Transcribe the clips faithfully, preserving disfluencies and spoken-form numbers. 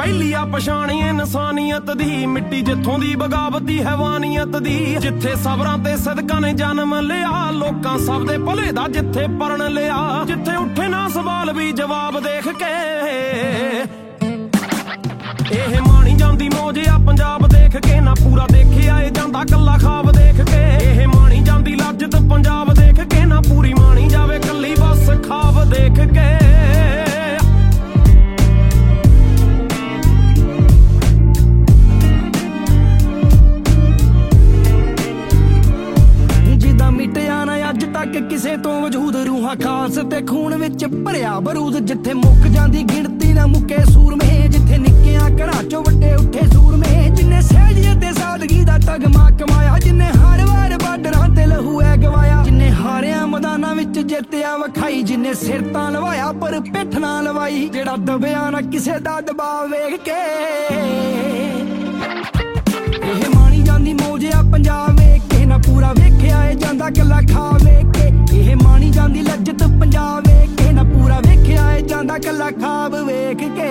ਪਹਿਲੀ ਆ ਪਛਾਣੀ ਇਨਸਾਨੀਅਤ ਦੀ, ਮਿੱਟੀ ਜਿੱਥੋਂ ਦੀ ਬਗਾਵਤੀ ਹੈਵਾਨੀਅਤ ਦੀ, ਜਿੱਥੇ ਸਬਰਾਂ ਤੇ ਸਦਕਾਂ ਨੇ ਜਨਮ ਲਿਆ, ਲੋਕਾਂ ਸਭ ਦੇ ਭਲੇ ਦਾ ਜਿੱਥੇ ਪਰਨ ਲਿਆ, ਜਿੱਥੇ ਉੱਠੇ ਨਾ ਸਵਾਲ ਵੀ ਜਵਾਬ ਦੇਖ ਕੇ। ਇਹ ਮਾਣੀ ਜਾਂਦੀ ਮੌਜ ਆ ਪੰਜਾਬ ਦੇਖ ਕੇ, ਨਾ ਪੂਰਾ ਦੇਖਿਆ ਏ ਜਾਂਦਾ ਕੱਲਾ ਖਾਬ ਦੇਖ ਕੇ। ਇਹ ਮਾਣੀ ਜਾਂਦੀ ਲੱਜਤ ਪੰਜਾਬ ਦੇਖ ਕੇ, ਨਾ ਪੂਰੀ ਮਾਣੀ ਜਾਵੇ ਕੱਲੀ ਬਸ ਖਾਬ ਦੇਖ ਕੇ। ਜਿੱਦਾਂ ਮਿਟਿਆ ਨਾ ਅੱਜ ਤੱਕ ਕਿਸੇ ਤੋਂ ਵਜੂਦ, ਰੂਹਾਂ ਖਾਸ ਤੇ ਖੂਨ ਵਿੱਚ ਭਰਿਆ ਬਰੂਦ, ਜਿੱਥੇ ਮੁੱਕ ਜਾਂਦੀ ਗਿਣਤੀ ਨਾ ਮੁੱਕੇ ਸੂਰਮੇ, ਜਿੱਥੇ ਨਿੱਕਿਆਂ ਘਰਾਂ ਚੋਂ ਵੱਡੇ ਉੱਠੇ ਸੂਰਮੇ, ਜਿੰਨੇ ਸਹਿਜੀਅਤ ਤੇ ਸਾਦਗੀ ਦਾ ਤਗਮਾ ਕਮਾਇਆ, ਜਿੰਨੇ ਹਰ ਵਾਰ ਬਾਰਡਰਾਂ ਤੇ ਲਹੂ ਐ ਗਵਾਇਆ, ਜਿੰਨੇ ਹਾਰਿਆਂ ਮੈਦਾਨਾਂ ਵਿੱਚ ਜਿੱਤਿਆ ਵਿਖਾਈ, ਜਿੰਨੇ ਸਿਰ ਤਾਂ ਲਵਾਇਆ ਪਰ ਪਿੱਠ ਨਾ ਲਵਾਈ, ਜਿਹੜਾ ਦਬਿਆ ਨਾ ਕਿਸੇ ਦਾ ਦਬਾਅ ਵੇਖ ਕੇ। ਇਹ ਮਾਣੀ ਜਾਂਦੀ ਮੌਜ ਆ ਪੰਜਾਬ ਵੇਖ ਕੇ, ਨਾ ਪੂਰਾ ਵੇਖਿਆ ਏ ਜਾਂਦਾ ਕੱਲਾ ਖਾ ਵੇਖ ਕੇ। ਇਹ ਮਾਣੀ ਜਾਂਦੀ ਲੱਜਤ ਪੰਜਾਬ ਵੇਖ ਕੇ, ਨਾ ਪੂਰਾ ਵੇਖਿਆ ਏ ਜਾਂਦਾ ਕੱਲਾ ਖਾਬ ਵੇਖ ਕੇ।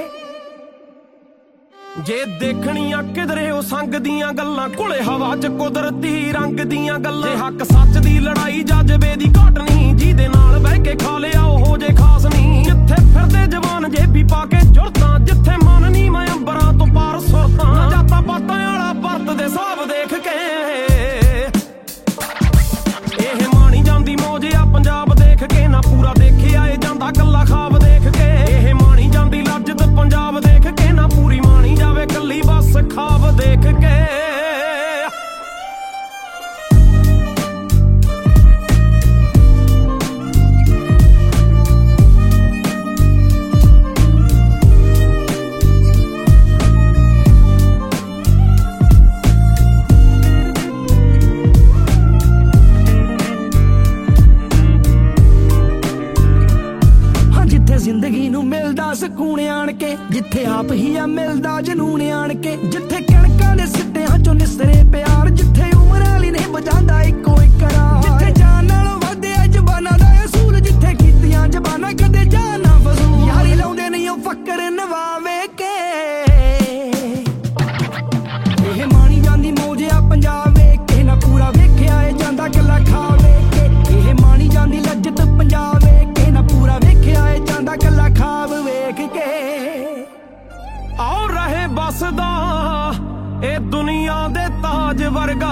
ਜੇ ਦੇਖਣੀਆਂ ਕਿਧਰੇ ਉਹ ਸੰਗ ਦੀਆਂ ਗੱਲਾਂ, ਘੁਲੇ ਹਵਾ ਚ ਕੁਦਰਤੀ ਰੰਗ ਦੀਆਂ ਗੱਲਾਂ, ਜੇ ਹੱਕ ਸੱਚ ਦੀ ਲੜਾਈ ਜਜ਼ਬੇ ਦੀ ਘਾਟ ਨਹੀਂ, ਜਿਹਦੇ ਨਾਲ ਬਹਿ ਕੇ ਖਾ ਲਿਆ ਉਹੋ ਜੇ ਖਾਸ ਨਹੀਂ, ਜਿੱਥੇ ਫਿਰਦੇ ਜਵਾਨ ਜੇਬੀ ਪਾ ਕੇ ਜੁਰਤਾਂ, ਜਿੱਥੇ ਮਨ ਨੀ ਮੈਂ ਅੰਬਰਾਂ ਤੋਂ ਪਾਰ ਸੁਰਤਾਂ, ਜਾਤਾਂ ਪਾਤਾਂ ਵਾਲਾ ਵਰਤ ਦੇ ਹਿਸਾਬ ਦੇਖ ਕੇ। ਇਹ ਮਾਣੀ ਜਾਂਦੀ ਮੌਜ ਆ ਪੰਜਾਬ ਦੇਖ ਕੇ, ਨਾ ਪੂਰਾ ਦੇਖਿਆ ਏ ਜਾਂਦਾ ਕੱਲਾ ਖਾਬ ਦੇਖ ਕੇ। ਇਹ ਮਾਣੀ ਜਾਂਦੀ ਲੱਜਤ ਪੰਜਾਬ ਦੇਖ ਕੇ, ਨਾ ਪੂਰੀ ਮਾਣੀ ਜਾਵੇ ਕੱਲੀ ਬਸ ਖਾਬ ਦੇਖ ਕੇ। ਜ਼ਿੰਦਗੀ ਨੂੰ ਮਿਲਦਾ ਸਕੂਨ ਆਣ ਕੇ, ਜਿੱਥੇ ਆਪ ਹੀ ਆ ਮਿਲਦਾ ਜਨੂਨ ਆਣ ਕੇ, ਜਿੱਥੇ ਕਣਕਾਂ ਦੇ ਸਿੱਟਿਆਂ ਚੋਂ ਨਿਸਰੇ ਪਿਆਰ, ਜਿੱਥੇ ਉਮਰ ਵਾਲੀ ਨੇ ਵਜਾਂਦਾ ਇੱਕੋ ਇੱਕ ਰਾਹ, ਜਿੱਥੇ ਜਾਨ ਨਾਲੋਂ ਵਧਿਆ ਜ਼ਬਾਨਾਂ ਦਾ ਅਸੂਲ, ਜਿੱਥੇ ਕੀਤੀਆਂ ਜ਼ਬਾਨਾਂ ਕਦੇ ਜਾਨ ਨਾ ਫਜ਼ੂਲ, ਯਾਰੀ ਲਾਉਂਦੇ ਨਹੀਂ ਉਹ ਫਕਰ ਨਵਾਵੇ ਕੇ। ਇਹ ਮਾਣੀ ਜਾਂਦੀ ਮੌਜ ਆ ਪੰਜਾਬ ਵੇਖ ਕੇ, ਨਾ ਪੂਰਾ ਵੇਖਿਆ ਏ ਜਾਂਦਾ ਕੱਲਾ ਖਾ ਵੇਖ ਕੇ। ਇਹ ਮਾਣੀ ਜਾਂਦੀ ਲੱਜਤ ਪੰਜਾਬ ਵੇਖ ਕੇ, ਨਾ ਪੂਰਾ ਵੇਖਿਆ ਏ ਜਾਂਦਾ ਕੱਲਾ ਖਾਬ ਵੇਖ ਕੇ। ਆਓ ਰਹੇ ਬਸਦਾ ਇਹ ਦੁਨੀਆ ਦੇ ਤਾਜ ਵਰਗਾ,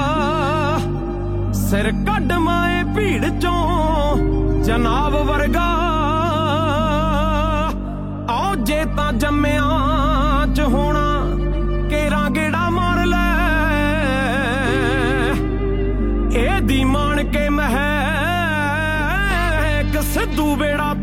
ਸਿਰ ਕੱਢ ਮਾਏ ਭੀੜ ਚੋਂ ਜਨਾਬ ਵਰਗਾ। ਆਓ ਜੇ ਤਾਂ ਜੰਮਿਆਂ ਚ ਹੋਣਾ ਕੇਰਾਂ ਗੇੜਾ ਮਾਰ ਲੈ, ਇਹਦੀ ਮਾਣ ਕੇ ਮਹਿਕ ਸਿੱਧੂ ਬੇੜਾ